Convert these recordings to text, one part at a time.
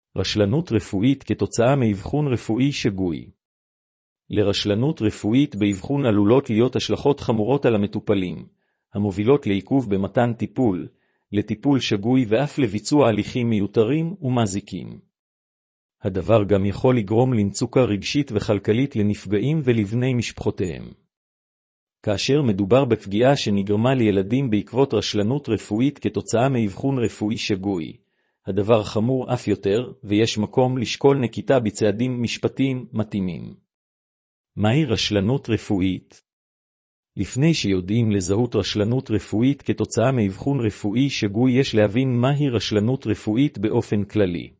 רשלנות רפואית כתוצאה מאבחון רפואי שגוי. לרשלנות רפואית באבחון עלולות להיות השלכות חמורות על המטופלים, המובילות לעיכוב במתן טיפול, לטיפול שגוי ואף לביצוע הליכים מיותרים ומזיקים. הדבר גם יכול לגרום למצוקה רגשית וכלכלית לנפגעים ולבני משפחותיהם. כאשר מדובר בפגיעה שנגרמה לילדים בעקבות רשלנות רפואית כתוצאה מאבחון רפואי שגוי, הדבר חמור אף יותר, ויש מקום לשקול נקיטה בצעדים משפטיים מתאימים. מהי רשלנות רפואית? לפני שיודעים לזהות רשלנות רפואית כתוצאה מאבחון רפואי שגוי, יש להבין מהי רשלנות רפואית באופן כללי.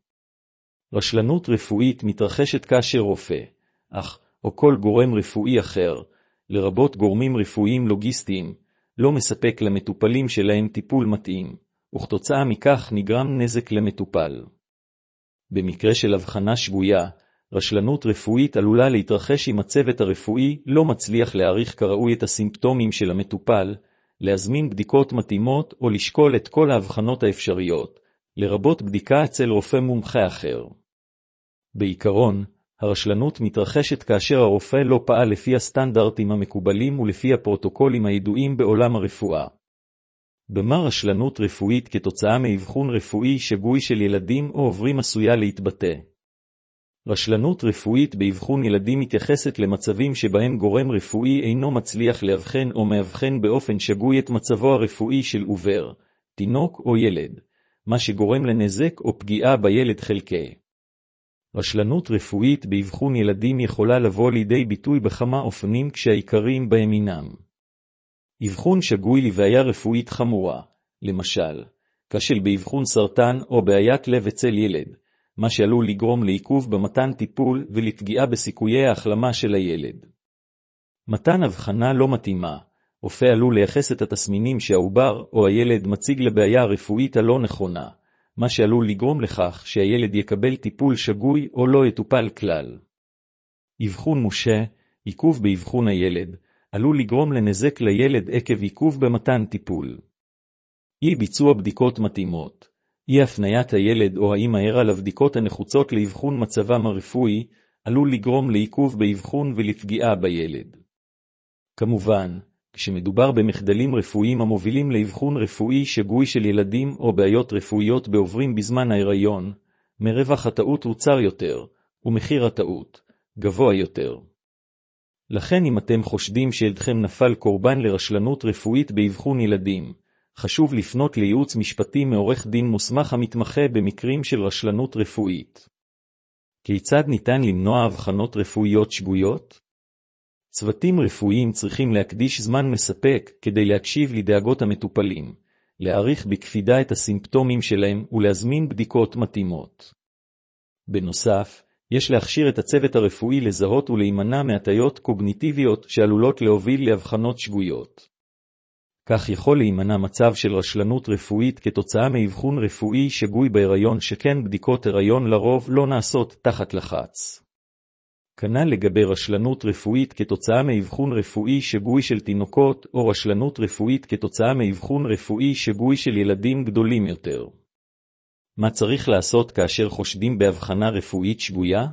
רשלנות רפואית מתרחשת כאשר רופא, אח או כל גורם רפואי אחר, לרבות גורמים רפואיים לוגיסטיים, לא מספק למטופלים שלהם טיפול מתאים, וכתוצאה מכך נגרם נזק למטופל. במקרה של הבחנה שגויה, רשלנות רפואית עלולה להתרחש אם הצוות הרפואי לא מצליח להעריך כראוי את הסימפטומים של המטופל, להזמין בדיקות מתאימות או לשקול את כל ההבחנות האפשריות, לרבות בדיקה אצל רופא מומחה אחר. בעיקרון, הרשלנות מתרחשת כאשר הרופא לא פעל לפי הסטנדרטים המקובלים ולפי הפרוטוקולים הידועים בעולם הרפואה. במה רשלנות רפואית כתוצאה מאבחון רפואי שגוי של ילדים או עוברים עשויה להתבטא? רשלנות רפואית באבחון ילדים מתייחסת למצבים שבהם גורם רפואי אינו מצליח לאבחן או מאבחן באופן שגוי את מצבו הרפואי של עובר, תינוק או ילד, מה שגורם לנזק או פגיעה בילד חלקי. רשלנות רפואית באבחון ילדים יכולה לבוא לידי ביטוי בכמה אופנים כשהעיקריים בהם הינם. אבחון שגוי לבעיה רפואית חמורה, למשל, כשל באבחון סרטן או בעיית לב אצל ילד, מה שעלול לגרום לעיכוב במתן טיפול ולפגיעה בסיכויי ההחלמה של הילד. מתן הבחנה לא מתאימה, רופא עלול לייחס את התסמינים שהעובר או הילד מציג לבעיה הרפואית הלא נכונה, מה שעלול לגרום לכך שהילד יקבל טיפול שגוי או לא יטופל כלל. אבחון מושה, עיכוב באבחון הילד, עלול לגרום לנזק לילד עקב עיכוב במתן טיפול. אי ביצוע בדיקות מתאימות, אי הפניית הילד או האמא ערה לבדיקות הנחוצות לאבחון מצבם הרפואי, עלול לגרום לעיכוב באבחון ולפגיעה בילד. כמובן, כשמדובר במחדלים רפואיים המובילים לאבחון רפואי שגוי של ילדים או בעיות רפואיות בעוברים בזמן ההיריון, מרווח הטעות הוצר יותר, ומחיר הטעות גבוה יותר. לכן אם אתם חושדים שילדכם נפל קורבן לרשלנות רפואית באבחון ילדים, חשוב לפנות לייעוץ משפטי מעורך דין מוסמך המתמחה במקרים של רשלנות רפואית. כיצד ניתן למנוע הבחנות רפואיות שגויות? צוותים רפואיים צריכים להקדיש זמן מספק כדי להקשיב לדאגות המטופלים, להעריך בקפידה את הסימפטומים שלהם ולהזמין בדיקות מתאימות. בנוסף, יש להכשיר את הצוות הרפואי לזהות ולהימנע מהטיות קוגניטיביות שעלולות להוביל להבחנות שגויות. כך יכול להימנע מצב של רשלנות רפואית כתוצאה מאבחון רפואי שגוי בהיריון, שכן בדיקות הריון לרוב לא נעשות תחת לחץ. כנ"ל לגבי רשלנות רפואית כתוצאה מאבחון רפואי שגוי של תינוקות או רשלנות רפואית כתוצאה מאבחון רפואי שגוי של ילדים גדולים יותר. מה צריך לעשות כאשר חושדים בהבחנה רפואית שגויה?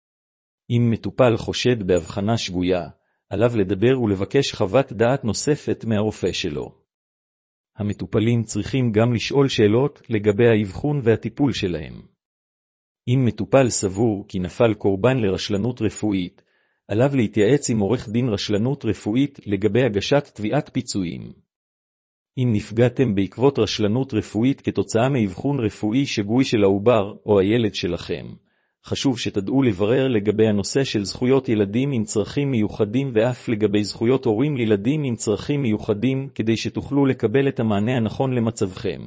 אם מטופל חושד בהבחנה שגויה, עליו לדבר ולבקש חוות דעת נוספת מהרופא שלו. המטופלים צריכים גם לשאול שאלות לגבי האבחון והטיפול שלהם. אם מטופל סבור כי נפל קורבן לרשלנות רפואית, עליו להתייעץ עם עורך דין רשלנות רפואית לגבי הגשת תביעת פיצויים. אם נפגעתם בעקבות רשלנות רפואית כתוצאה מאבחון רפואי שגוי של העובר או הילד שלכם, חשוב שתדעו לברר לגבי הנושא של זכויות ילדים עם צרכים מיוחדים ואף לגבי זכויות הורים לילדים עם צרכים מיוחדים כדי שתוכלו לקבל את המענה הנכון למצבכם.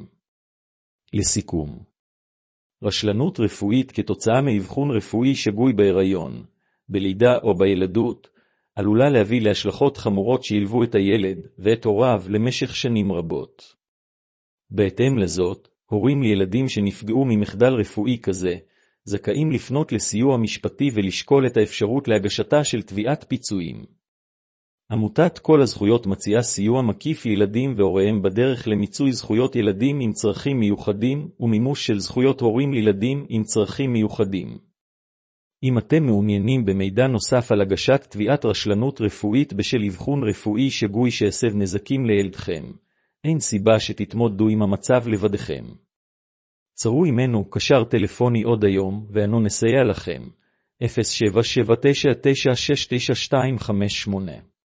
לסיכום, רשלנות רפואית כתוצאה מאבחון רפואי שגוי בהיריון, בלידה או בילדות, עלולה להביא להשלכות חמורות שילוו את הילד ואת הוריו למשך שנים רבות. בהתאם לזאת, הורים לילדים שנפגעו ממחדל רפואי כזה, זכאים לפנות לסיוע משפטי ולשקול את האפשרות להגשתה של תביעת פיצויים. עמותת כל הזכויות מציעה סיוע מקיף לילדים והוריהם בדרך למיצוי זכויות ילדים עם צרכים מיוחדים ומימוש של זכויות הורים לילדים עם צרכים מיוחדים. אם אתם מעוניינים במידע נוסף על הגשת תביעת רשלנות רפואית בשל אבחון רפואי שגוי שהסב נזקים לילדכם, אין סיבה שתתמודדו עם המצב לבדכם. צרו עמנו קשר טלפוני עוד היום ואנו נסייע לכם. 0779969258